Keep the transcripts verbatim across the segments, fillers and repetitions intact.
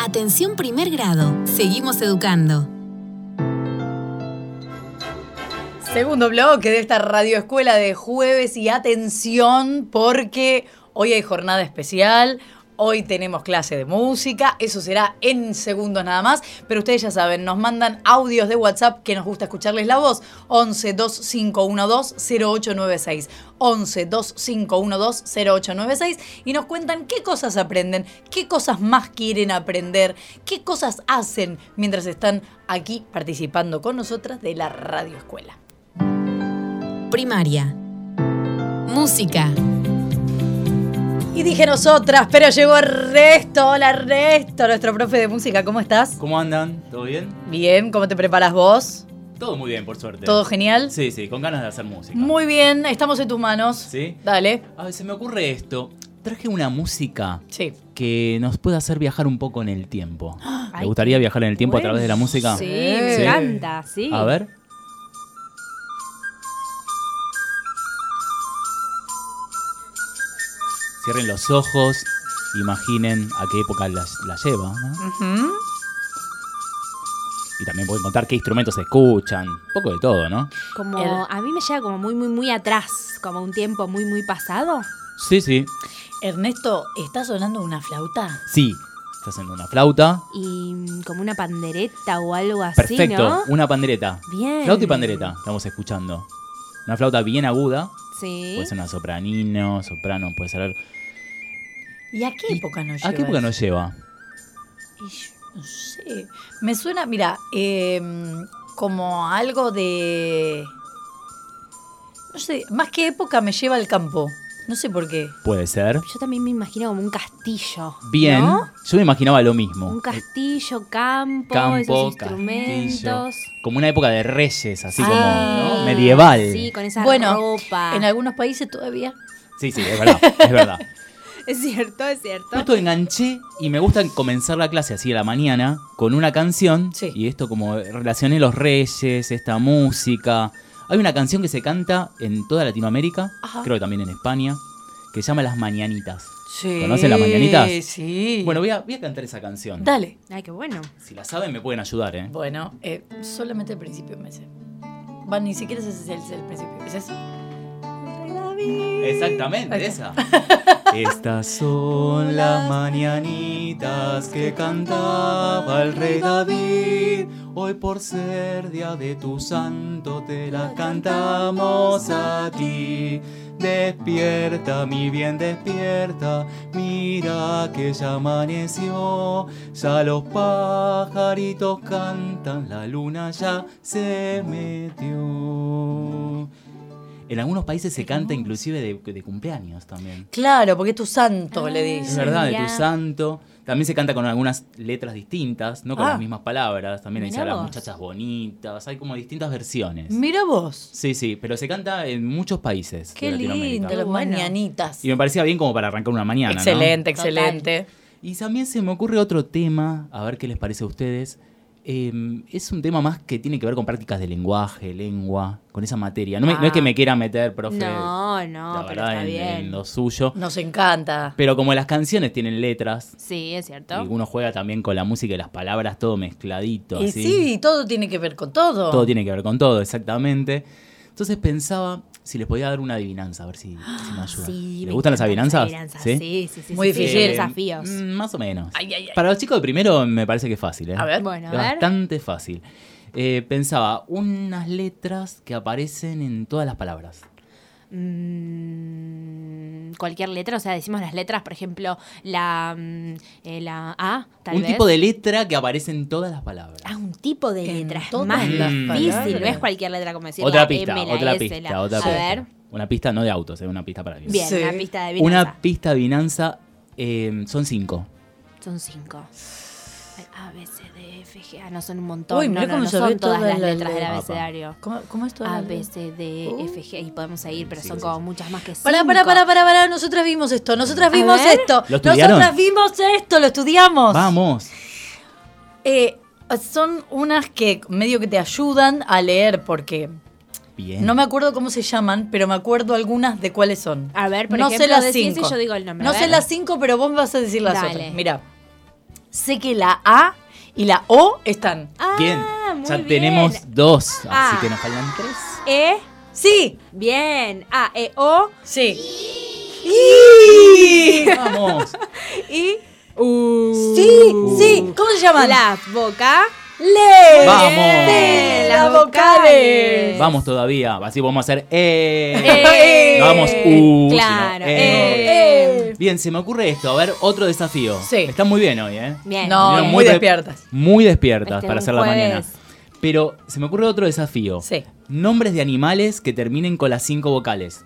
Atención primer grado. Seguimos educando. Segundo bloque de esta radioescuela de jueves y atención porque hoy hay jornada especial, hoy tenemos clase de música, eso será en segundos nada más, pero ustedes ya saben, nos mandan audios de WhatsApp que nos gusta escucharles la voz, once dos cinco uno dos cero ocho nueve seis, once dos cinco uno dos cero ocho nueve seis y nos cuentan qué cosas aprenden, qué cosas más quieren aprender, qué cosas hacen mientras están aquí participando con nosotras de la radioescuela. Primaria. Música. Y dije nosotras, pero llegó Ernesto. Hola Ernesto, nuestro profe de música, ¿cómo estás? ¿Cómo andan? ¿Todo bien? Bien, ¿cómo te preparas vos? Todo muy bien, por suerte. ¿Todo genial? Sí, sí, con ganas de hacer música. Muy bien, estamos en tus manos. ¿Sí? Dale. A ver, se me ocurre esto. Traje una música sí. que nos puede hacer viajar un poco en el tiempo. Ay, ¿Te gustaría viajar en el tiempo bueno. a través de la música? Sí, Sí. me encanta, sí. A ver. Cierren los ojos, imaginen a qué época la, la lleva, ¿no? Uh-huh. Y también pueden contar qué instrumentos se escuchan, un poco de todo, ¿no? Como El- a mí me llega como muy, muy, muy atrás, como un tiempo muy, muy pasado. Sí, sí, Ernesto, ¿está sonando una flauta? sí. Está haciendo una flauta. Y mm, como una pandereta o algo así, Perfecto, ¿no? una pandereta. Bien. Flauta y pandereta, estamos escuchando. Una flauta bien aguda, Sí. puede ser una sopranino, soprano, puede ser... ¿Y a qué época nos lleva? ¿A qué época eso? nos lleva? Y yo no sé. Me suena, mira, eh, como algo de... No sé, más que época me lleva al campo. No sé por qué. Puede ser. Yo también me imagino como un castillo. Bien, ¿no? yo me imaginaba lo mismo. Un castillo, campo, Campo, esos castillo. instrumentos. Como una época de reyes, así como Ah, ¿no? medieval. Sí, con esa Bueno, ropa. en algunos países todavía. Sí, sí, es verdad, es verdad. Es cierto, es cierto. Justo enganché y me gusta comenzar la clase así a la mañana con una canción. Sí. Y esto como relacioné los reyes, esta música. Hay una canción que se canta en toda Latinoamérica, Ajá. creo que también en España, que se llama Las Mañanitas. Sí. ¿Conocen las mañanitas? Sí. Bueno, voy a, voy a cantar esa canción. Dale. Ay, qué bueno. Si la saben me pueden ayudar, ¿eh? Bueno, eh, solamente el principio me sé. Va, ni siquiera ese es el, el principio. ¿Es eso? El rey David. Exactamente, Ahí esa. Estas son las mañanitas que cantaba el rey David. Hoy por ser día de tu santo te las cantamos a ti. Despierta, mi bien, despierta. Mira que ya amaneció. Ya los pajaritos cantan, la luna ya se metió. En algunos países se canta inclusive de, de cumpleaños también. Claro, porque es tu santo, Ah. le Es dice. verdad, de Mirá. tu santo. También se canta con algunas letras distintas, no con Ah. las mismas palabras. También dice a Mirá las vos. muchachas bonitas. Hay como distintas versiones. Mira vos. Sí, sí, pero se canta en muchos países Qué de Latinoamérica. lindo, las Bueno. mañanitas. Y me parecía bien como para arrancar una mañana, ¿no? Excelente, Total. excelente. Y también se me ocurre otro tema, a ver qué les parece a ustedes. Eh, es un tema más que tiene que ver con prácticas de lenguaje, lengua, con esa materia. No, me- no es que me quiera meter, profe, No, no, la pero verdad, está en, bien. en lo suyo. Nos encanta. Pero como las canciones tienen letras, Sí, es cierto. y uno juega también con la música y las palabras, todo mezcladito, Y así. sí, todo tiene que ver con todo. Todo tiene que ver con todo, exactamente. Entonces pensaba si les podía dar una adivinanza, a ver si, si me ayuda. Sí, ¿Les me gustan las encantan adivinanzas? Sí, sí, sí. sí, Muy sí, sí, difícil. desafíos. Mm, más o menos. Ay, ay, ay. Para los chicos de primero me parece que es fácil, ¿eh? A ver. Bueno, Es a ver. bastante fácil. Eh, pensaba, unas letras que aparecen en todas las palabras. Mm, cualquier letra, o sea, decimos las letras, por ejemplo, la, mm, eh, la A, tal Un vez. tipo de letra que aparece en todas las palabras. Ah, un tipo de En letra. Es todas más las difícil, palabras. no es cualquier letra como decir Otra la pista, M, la otra S, pista, la... otra A pista. ver, Una pista no de autos, es una pista para bien. bien, Sí. una pista de adivinanza. Una pista de adivinanza, eh, son cinco. Son cinco. Ay, A, B, C, D, F, G. Ah, no son un montón. Uy, no, mirá no, cómo no se ve son todas toda las la letras del letra. abecedario. ¿Cómo, cómo es todo? A, B, C, D, Uh. F, G. Y podemos seguir, pero Sí, son sí, como sí. muchas más que cinco. Pará, pará, pará, pará, pará. Nosotras vimos esto, nosotras A vimos ver. esto. ¿Lo estudiaron? Nosotras vimos esto, lo estudiamos. Vamos. Eh, son unas que medio que te ayudan a leer porque Bien. no me acuerdo cómo se llaman, pero me acuerdo algunas de cuáles son. A ver, por no ejemplo, sé las decís y cinco. yo digo el nombre. No a sé ver. las cinco, pero vos me vas a decir las Dale. otras. Mira, sé que la A y la O están. Ah, Bien, muy ya bien. tenemos dos, Ah. así que nos faltan tres. E, Sí. bien. A, E, O. Sí. Vamos. Y. U. Sí, sí. ¿Cómo se llaman? Las boca. Le. Vamos. Sí, Las las vocales. Vamos todavía, así podemos hacer eh. Eh. No vamos uh, Claro. sino, eh. Eh. Bien, se me ocurre esto, a ver, otro desafío. Sí. Están muy bien hoy, ¿eh? Bien. No, Vinieron muy pre- despiertas. Muy despiertas Este, para un hacer la jueves. mañana. Pero se me ocurre otro desafío. Sí. Nombres de animales que terminen con las cinco vocales.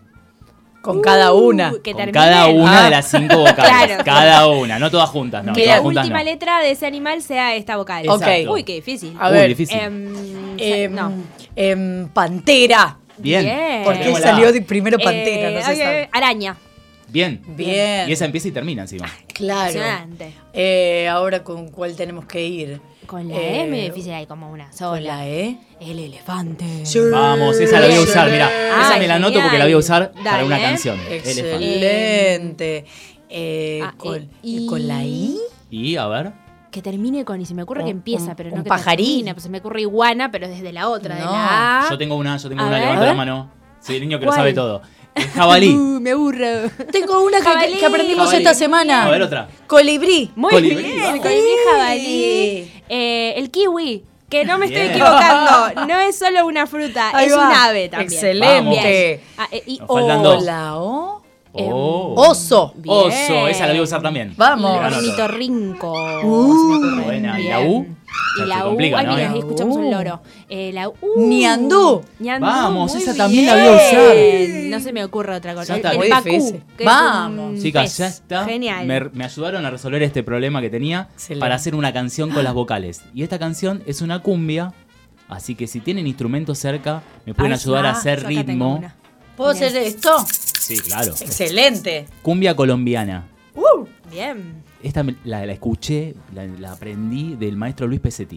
Con cada una. Uh, que Con terminen. cada una Ah. de las cinco vocales. Claro. Cada una, no todas juntas, no. Que todas la juntas última no. letra de ese animal sea esta vocal. Ok. Exacto. Uy, qué difícil. A Uy, ver. difícil. Em, Em, no. em, pantera. Bien. Bien. ¿Por qué Tenemos la- salió de primero pantera? Eh, No se ok, sabe. Araña. Bien. Bien. Y esa empieza y termina encima. Claro. Impresionante. Eh, ahora con cuál tenemos que ir. Con la Eh, E muy difícil, hay como una sola. Con la E. El elefante. Sí. Vamos, esa la voy a usar, mira. Esa Ay, me la anoto porque genial. la voy a usar para Dale. una canción. Elefante. Excelente. Eh, Ah, con, eh, y- con la I. Y a ver. Que termine con, y se me ocurre Un- que empieza, un- pero un no que pajarín. termine, pues se me ocurre iguana, pero desde la otra, de No. la A. Yo tengo una, yo tengo A una, ver. levanto A la ver. mano. Soy el niño que lo ¿Cuál? sabe todo. El jabalí. Uh, me aburro. Tengo una que, Jabalí. que aprendimos Jabalí. esta semana. A ver otra. Colibrí. Muy Colibrí, bien, vamos. colibrí jabalí. Eh, el kiwi. Que no me estoy Bien. equivocando. No es solo una fruta, Ahí es va. un ave también. Excelente. Bien. Ah, eh, y Nos O. faltan dos. La O. Oh. Oso. Bien. Oso, esa la voy a usar también. Vamos. La anoto. Ornitorrinco. Uh, se me ocurre. buena. ¿Y Bien. la U? Y Ya la se U. complica, Ay, ¿no? mira, ahí La escuchamos U. un loro. Eh, la U. Ñandú. Ñandú, Vamos, muy esa también la voy a bien. No se me ocurre otra cosa. Ya está. El Muy pacú, difícil. que es Vamos. un Chicas, pez. ya está. Genial. Me, me ayudaron a resolver este problema que tenía Excelente. para hacer una canción con las vocales. Y esta canción es una cumbia, así que si tienen instrumentos cerca, me pueden Ay, ayudar a ah, hacer yo acá tengo ritmo. una. ¿Puedo Bien. hacer esto? Sí, claro. Excelente. Cumbia colombiana. Uh, Bien. Esta me- la, la escuché, la, la aprendí del maestro Luis Pesetti.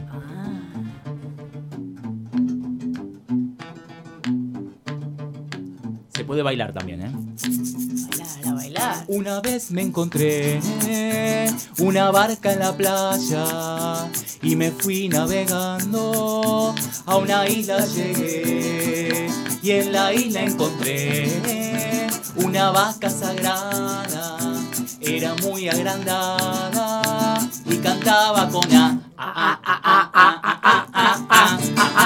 Se puede bailar también, ¿eh? bailar, a bailar. Una vez me encontré una barca en la playa y me fui navegando, a una isla llegué y en la isla encontré una vaca sagrada, era muy agrandada y cantaba con a a a a a a a a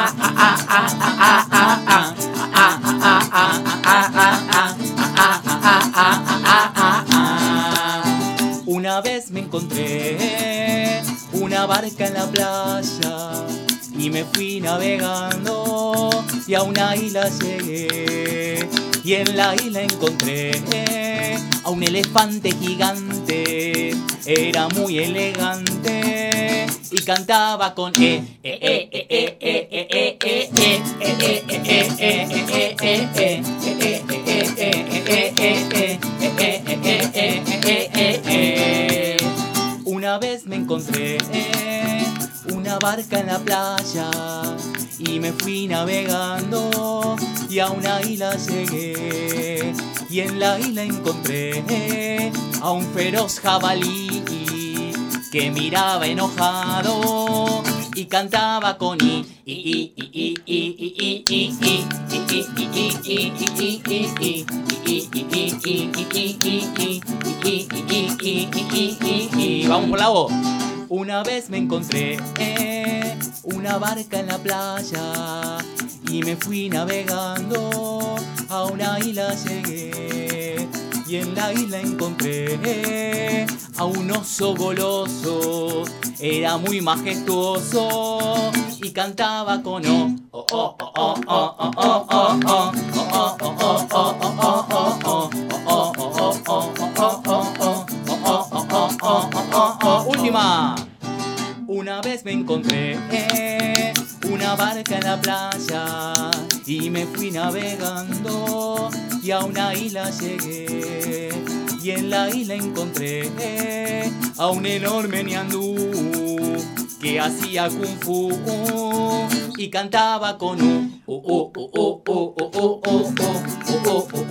Una vez me encontré una barca en la playa y me fui navegando y a una isla llegué y en la isla encontré a un elefante gigante, era muy elegante y cantaba con e e e e e e e e e e e e e. Una vez me encontré una barca en la playa y me fui navegando y a una isla llegué y en la isla encontré a un feroz jabalí que miraba enojado y cantaba con i i i i i i i i i. Vamos por la voz. Una vez me encontré una barca en la playa y me fui navegando, a una isla llegué y en la isla encontré a un oso goloso, era muy majestuoso y cantaba con o o o o o o o o o. Última. Una vez me encontré una barca en la playa y me fui navegando y a una isla llegué y en la isla encontré a un enorme ñandú que hacía kung fu y cantaba con u u u u u u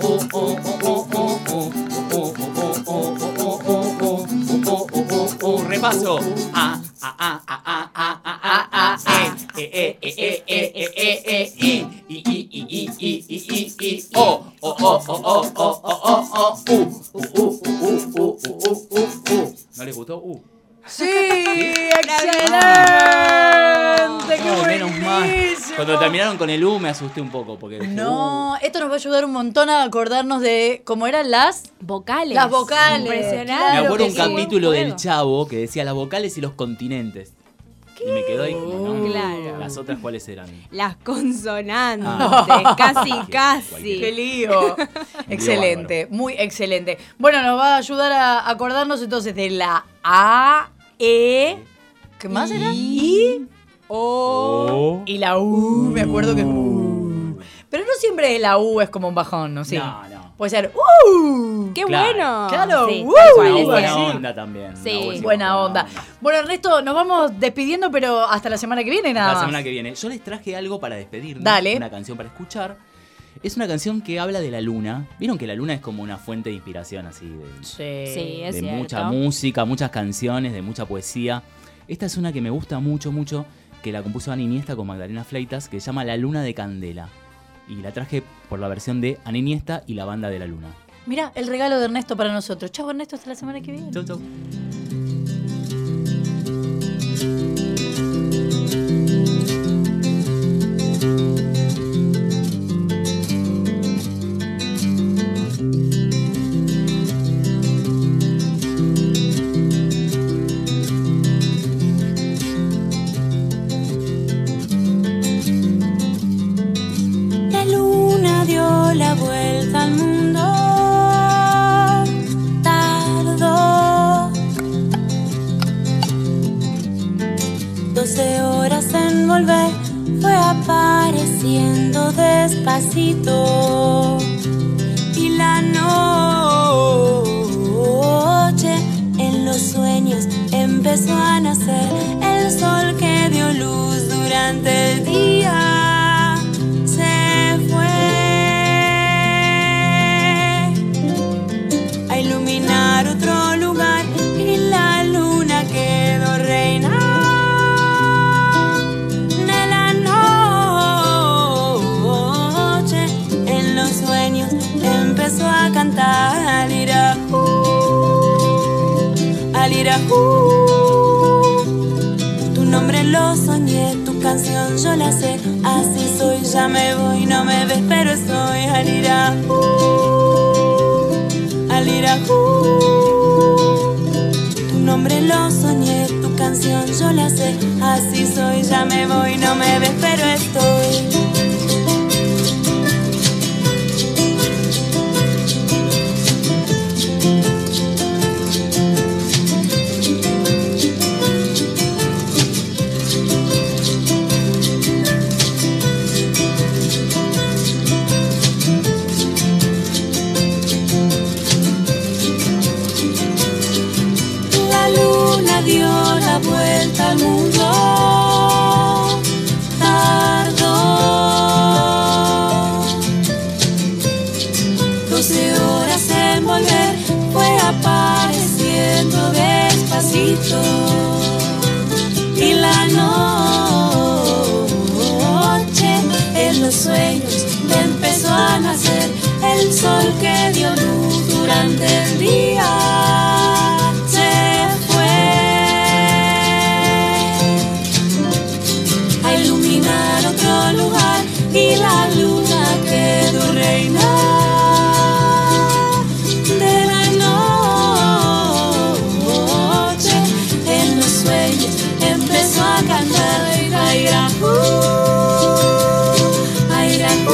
u u. repaso. A, a, a, a, a, a, a, a, a, e, e, e, e, e, e, e, e, i, i, i, i, i, i, i, i, o, o, o, o, o, o, o, o, u, u, u, u, u, u, u, u. ¿No les gustó? U. ¡Sí! ¡Excelente! ¡Qué Ay, menos mal. buenísimo! Cuando terminaron con el U me asusté un poco porque dije, No, esto nos va a ayudar un montón a acordarnos de cómo eran las... Vocales. Las vocales. Impresionante. me Claro acuerdo que un sí. capítulo Juego. del Chavo que decía las vocales y los continentes. Y me quedó ahí como, ¿no? Claro. ¿Las otras cuáles eran? Las consonantes. Ah. Casi, Cualquiera, casi. cualquiera. ¡Qué lío! Excelente, muy excelente. Bueno, nos va a ayudar a acordarnos entonces de la A, E... ¿Qué más era? I, O. y la U. Me acuerdo que es U. Pero no siempre la U es como un bajón, ¿no? Sí. No, no. Puede ser ¡Uh! ¡Qué Claro. bueno! Claro, Sí, uh, tal cual, Una es uh, buena cierto. sí. onda también. Sí. una buena Buena onda. Bueno, Ernesto, nos vamos despidiendo, pero hasta la semana que viene nada La más. semana que viene. Yo les traje algo para despedirnos. Dale. Una canción para escuchar. Es una canción que habla de la luna. Vieron que la luna es como una fuente de inspiración así. De, Sí. Sí, es de cierto. mucha música, muchas canciones, de mucha poesía. Esta es una que me gusta mucho, mucho, que la compuso Ana Iniesta con Magdalena Fleitas, que se llama La Luna de Candela. Y la traje por la versión de Ana Iniesta y la Banda de la Luna. Mira, el regalo de Ernesto para nosotros. Chau, Ernesto, hasta la semana que viene. Chau, chau. La luna dio la vuelta al mundo, tardó doce horas en volver, fue apareciendo despacito. Y la noche en los sueños empezó a nacer, el sol que dio luz durante el día se fue a iluminar otro lugar y la luna quedó reina de la noche. En los sueños empezó a cantar alirajú, alirajú. Tu nombre lo soñé, tu canción yo la sé. Así soy, ya me voy, no me ves, pero estoy alirajú, alirajú. Tu nombre lo soñé, tu canción yo la sé. Así soy, ya me voy, no me ves, pero estoy. La luna dio la vuelta al mundo, tardó doce horas en volver, fue apareciendo despacito. Y la noche en los sueños empezó a nacer, el sol que dio luz durante el día se fue a iluminar otro lugar y la luna quedó reina de la noche. En los sueños empezó a cantar airajú, airajú.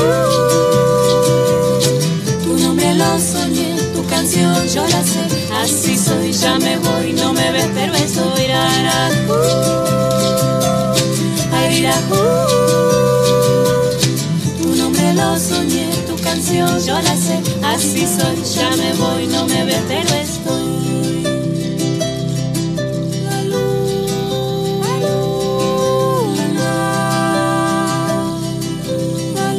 Tu nombre lo soñé, tu canción yo la sé. Así soy, ya me voy, no me ves, pero estoy airajú, airajú. Tu nombre lo soñé, tu canción yo la sé. Así soy, ya me voy, no me ves, pero estoy. La luna, la luna, la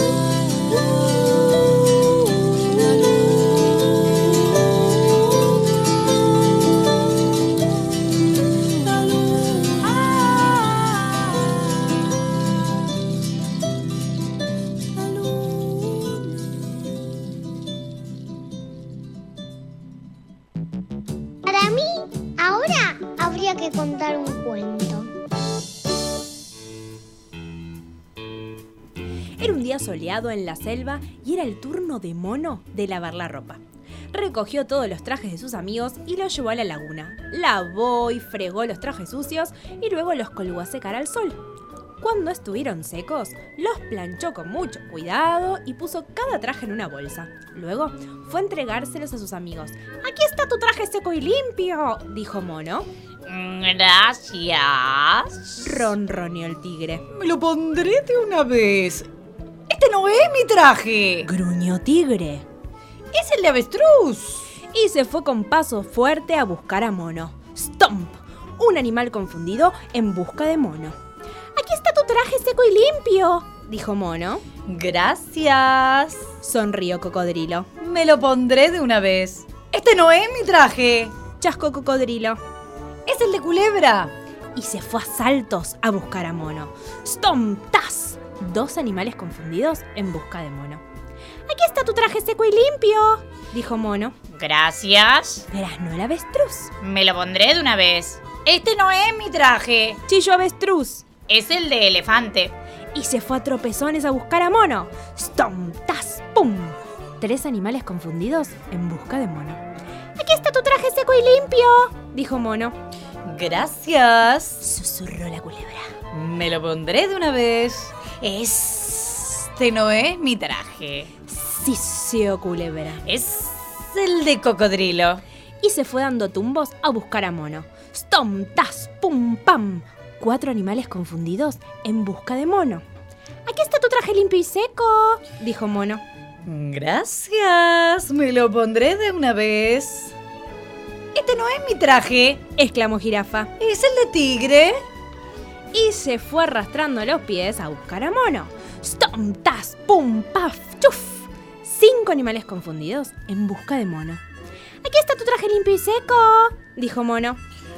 luna, la luna. Para mí, ahora habría que contar un cuento. Era un día soleado en la selva y era el turno de Mono de lavar la ropa. Recogió todos los trajes de sus amigos y los llevó a la laguna. Lavó y fregó los trajes sucios y luego los colgó a secar al sol. Cuando estuvieron secos, los planchó con mucho cuidado y puso cada traje en una bolsa. Luego fue a entregárselos a sus amigos. «Aquí está tu traje seco y limpio», dijo Mono. Gracias. Ronroneó el tigre. Me lo pondré de una vez. Este no es mi traje. Gruñó Tigre. Es el de avestruz. Y se fue con paso fuerte a buscar a Mono. ¡Stomp! Un animal confundido en busca de Mono. «Aquí está tu traje seco y limpio», dijo Mono. Gracias. Sonrió Cocodrilo. Me lo pondré de una vez. Este no es mi traje. Chascó Cocodrilo. Es el de Culebra. Y se fue a saltos a buscar a Mono. ¡Stomp! ¡Tas! Dos animales confundidos en busca de Mono. «Aquí está tu traje seco y limpio», dijo Mono. Gracias. Graznó el avestruz. Me lo pondré de una vez. Este no es mi traje. Chilló Avestruz. Es el de elefante. Y se fue a tropezones a buscar a Mono. ¡Stomp! ¡Tas! ¡Pum! Tres animales confundidos en busca de Mono. «Aquí está tu traje seco y limpio», dijo Mono. Gracias. Susurró la culebra. Me lo pondré de una vez. Este no es mi traje. Siseó Culebra. Es el de Cocodrilo. Y se fue dando tumbos a buscar a Mono. ¡Stomp! ¡Tas! ¡Pum! ¡Pam! Cuatro animales confundidos en busca de Mono. «Aquí está tu traje limpio y seco», dijo Mono. Gracias. Me lo pondré de una vez. Este no es mi traje. Exclamó Jirafa. Es el de Tigre. Y se fue arrastrando los pies a buscar a Mono. ¡Stomp! ¡Tas! ¡Pum! ¡Paf! ¡Chuf! Cinco animales confundidos en busca de Mono. «Aquí está tu traje limpio y seco», dijo Mono.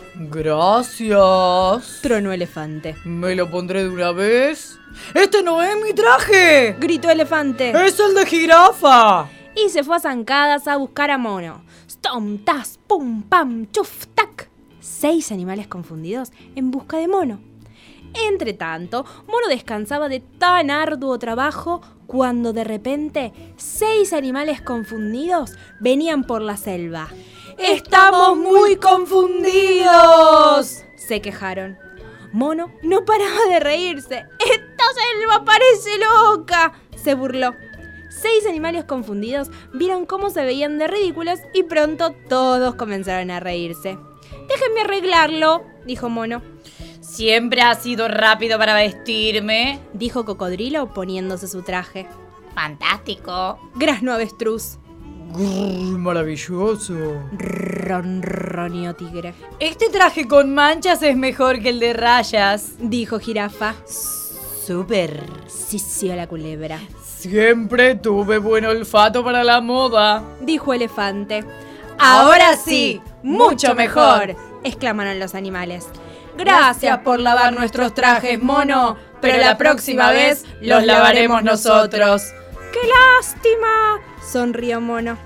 Gracias. Tronó Elefante. Me lo pondré de una vez. Este no es mi traje. Gritó Elefante. Es el de Jirafa. Y se fue a zancadas a buscar a Mono. ¡Stomp! ¡Tas! ¡Pum! ¡Pam! ¡Chuf! ¡Tac! Seis animales confundidos en busca de Mono. Entre tanto, Mono descansaba de tan arduo trabajo cuando de repente seis animales confundidos venían por la selva. ¡Estamos muy confundidos!, se quejaron. Mono no paraba de reírse. ¡Esta selva parece loca!, se burló. Seis animales confundidos vieron cómo se veían de ridículos y pronto todos comenzaron a reírse. «Déjenme arreglarlo», dijo Mono. «Siempre has sido rápido para vestirme», dijo Cocodrilo poniéndose su traje. «Fantástico», graznó Avestruz. Grrr, maravilloso, ronroneó Tigre. «Este traje con manchas es mejor que el de rayas», dijo Jirafa. «Súper», sisió la culebra. «Siempre tuve buen olfato para la moda», dijo Elefante. «Ahora sí, mucho mejor», exclamaron los animales. «Gracias por lavar nuestros trajes, Mono, pero la próxima vez los lavaremos nosotros». ¡Qué lástima!, sonrió Mono.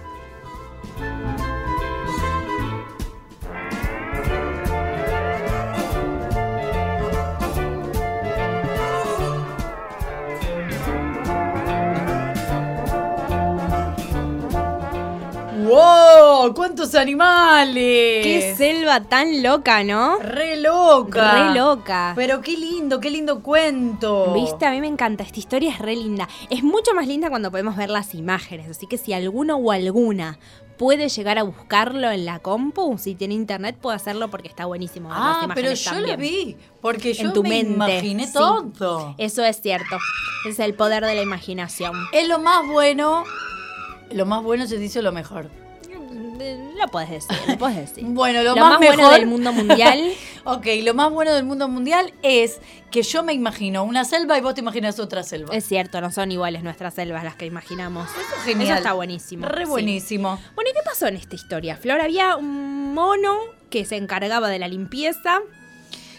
¡Wow! ¡Cuántos animales! ¡Qué selva tan loca!, ¿no? ¡Re loca! ¡Re loca! Pero qué lindo, qué lindo cuento. ¿Viste? A mí me encanta. Esta historia es re linda. Es mucho más linda cuando podemos ver las imágenes. Así que si alguno o alguna puede llegar a buscarlo en la compu, si tiene internet puede hacerlo porque está buenísimo. Ah, pero yo también. lo vi. Porque yo en tu me mente. imaginé Sí. todo. Eso es cierto. Es el poder de la imaginación. Es lo más bueno. Lo más bueno se dice lo mejor. Lo puedes decir, lo puedes decir. Bueno, lo, Lo más, más mejor bueno del mundo mundial. Ok, lo más bueno del mundo mundial es que yo me imagino una selva y vos te imaginas otra selva. Es cierto, no son iguales nuestras selvas las que imaginamos. Eso es genial. Eso está buenísimo. Re Sí. buenísimo. Bueno, ¿y qué pasó en esta historia, Flor? Había un mono que se encargaba de la limpieza.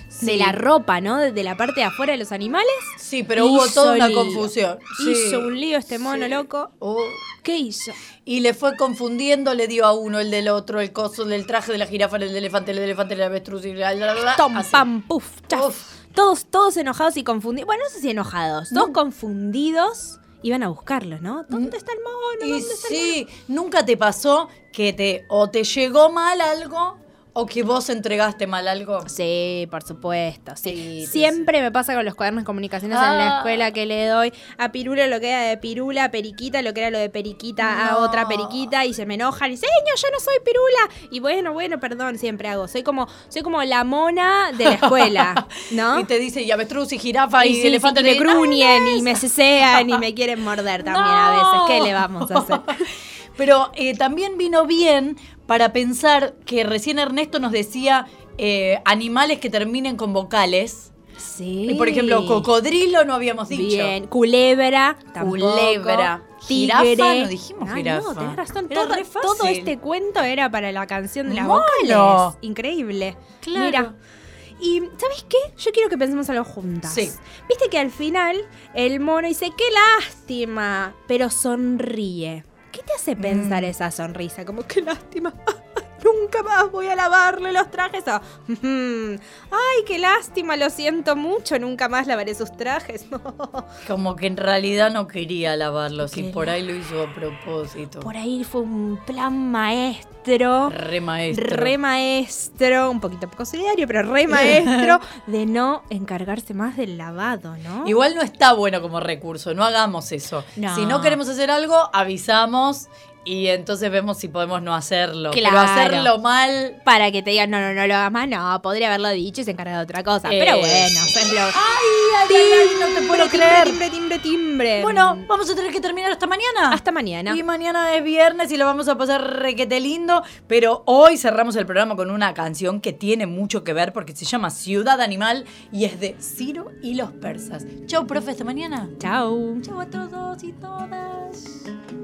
Sí. de la ropa, ¿no? De, de la parte de afuera de los animales. Sí, pero hubo toda una lío. confusión. Sí. Hizo un lío este mono Sí. loco. Oh. ¿Qué hizo? Y le fue confundiendo, le dio a uno el del otro, el coso del traje de la jirafa, el del elefante, el del elefante, el avestruz y la, la, la, la, Tom, así. pam, puf, chaf. Uf. Todos, todos enojados y confundidos. Bueno, no sé si enojados. Todos confundidos. Iban a buscarlos, ¿no? ¿Dónde está el mono? Y ¿Dónde está el sí, ¿nunca te pasó que te o te llegó mal algo o que vos entregaste mal algo? Sí, por supuesto. Sí. Sí, sí, Siempre me pasa con los cuadernos de comunicaciones en la Ah. escuela que le doy a Pirula lo que era de Pirula, a Periquita lo que era lo de Periquita, a No. otra Periquita y se me enojan y dicen, "Señor, yo no soy Pirula." Y bueno, bueno, perdón, siempre hago. Soy como soy como la mona de la escuela, ¿no? Y te dice y avestruz y jirafa y, y sí, elefante sí, y me de- gruñen y me cesean y me quieren morder también a veces. ¿Qué le vamos a hacer? Pero eh, también vino bien para pensar que recién Ernesto nos decía eh, animales que terminen con vocales. Sí. Y por ejemplo, cocodrilo no habíamos dicho. Bien, culebra, tampoco. Culebra. Tigre. Jirafa, no dijimos Ah, jirafa. No, tenés razón. Era Todo, re fácil. todo este cuento era para la canción de las Mono. vocales. Increíble. Claro. Mira. Y, ¿sabes qué? Yo quiero que pensemos algo juntas. Sí. Viste que al final el mono dice, qué lástima, pero sonríe. ¿Qué te hace pensar esa sonrisa? Como, qué lástima. Nunca más voy a lavarle los trajes. O, "Mm, ay, qué lástima, lo siento mucho. Nunca más lavaré sus trajes. Como que en realidad no quería lavarlos y Qué por ahí lo hizo a propósito. Por ahí fue un plan maestro. Re maestro. Re maestro, un poquito poco solidario, pero re maestro de no encargarse más del lavado, ¿no? Igual no está bueno como recurso, no hagamos eso. No. Si no queremos hacer algo, avisamos y entonces vemos si podemos no hacerlo. Claro. Pero hacerlo mal... Para que te digan, no, no, no lo hagas más, no, podría haberlo dicho y se encarga de otra cosa. Eh. Pero bueno, es lo... ¡Ay, ay, ay, ay, no te puedo timbre, creer! timbre, timbre, timbre. Bueno, vamos a tener que terminar hasta mañana. Hasta mañana. Y mañana es viernes y lo vamos a pasar requete lindo. Pero hoy cerramos el programa con una canción que tiene mucho que ver porque se llama Ciudad Animal y es de Ciro y los Persas. Chau, profe, hasta mañana. Chau. Chau a todos y todas.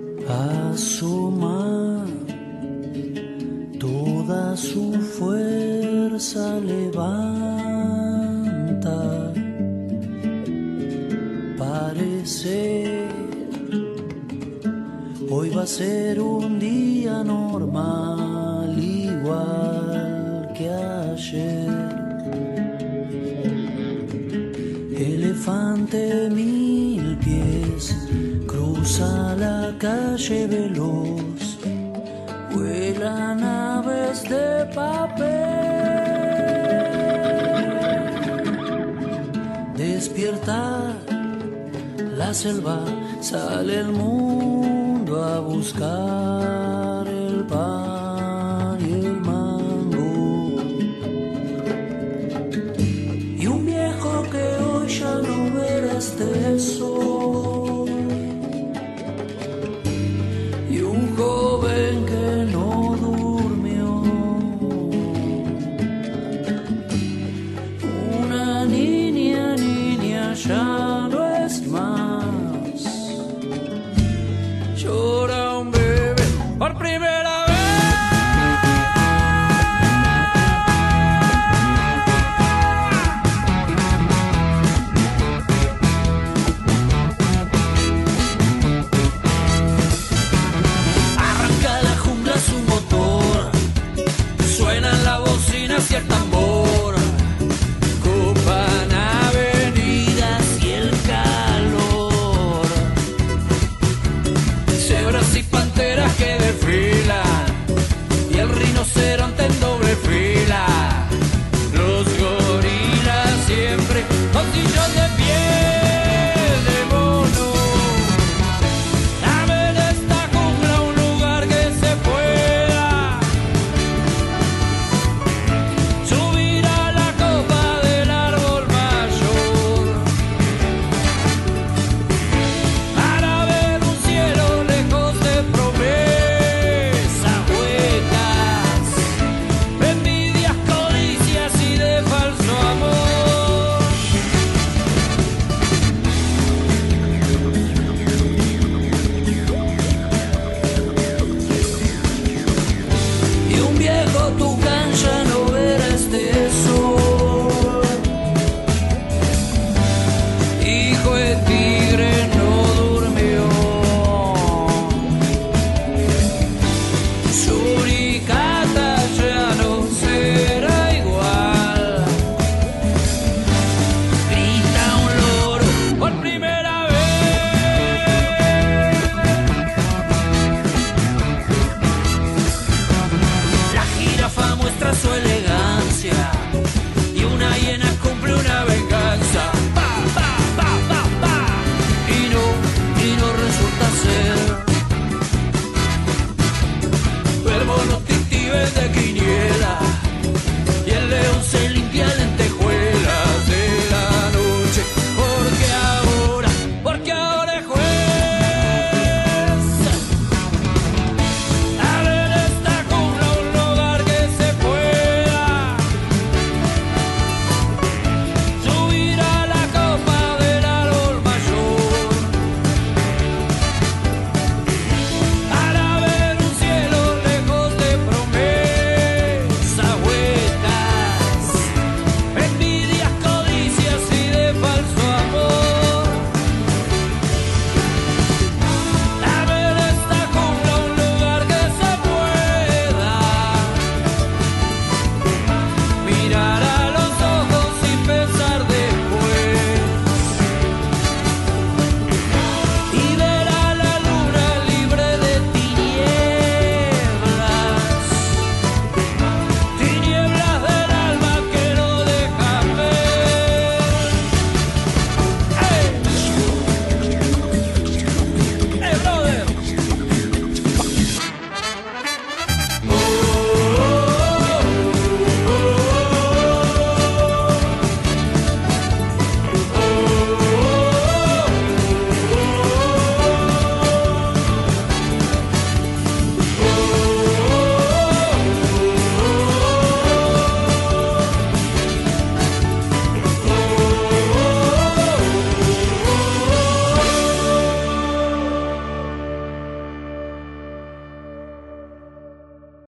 Asoma, toda su fuerza levanta, parece hoy va a ser un día normal igual que ayer. Elefante mil pies cruza la calle veloz, vuelan aves de papel. Despierta la selva, sale el mundo a buscar